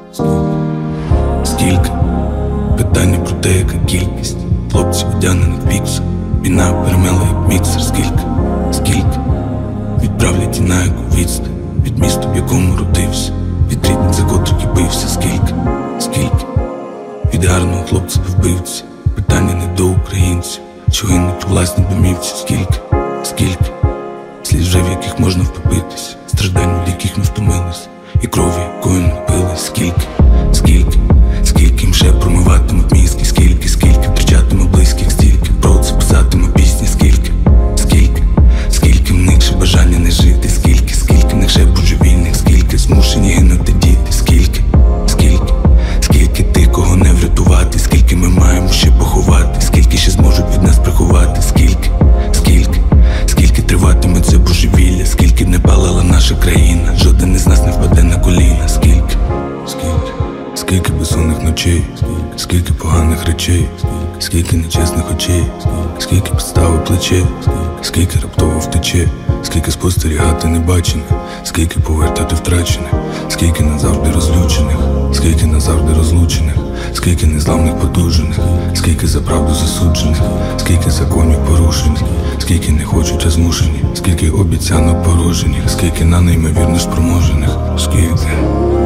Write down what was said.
Скільки? Питання про те, яка кількість хлопців одягнених в біксах. Війна перемела як міксер. Скільки? Відправлять і на яку відстань від міста, в якому родився, від рідних, за котрих і бився. Скільки? Від гарного хлопця вбивці. Питання не до українців, що гинуть у власній домівці. Скільки? Слід вже, в яких можна втопитись, страждань, від яких ми втомились, і крові, якою напились. Скільки їм ще промиватимуть мізки. Скільки втрачатиме близьких. Стільки про це писатиме пісні. Скільки в них ще бажання не жити. Скільки в них ще божевільних. Скільки змушені гинути діти. Скільки тих, кого не врятувати. Скільки ми маємо ще поховати. Скільки ще зможуть від нас приховати. Скільки триватиме це божевілля. Скільки не палила наша країна. Жоден із нас не впаде на коліна. Скільки безсонних ночей, скільки поганих речей, скільки нечесних очей, скільки підстави плече, скільки раптово втече, скільки спостерігати небачених, скільки повертати втрачених, скільки назавжди розлучених, скільки незламних подужених, скільки за правду засуджених, скільки законів порушених, скільки не хочуть, а змушені, скільки обіцянок порожених, скільки на неймовірно спроможених.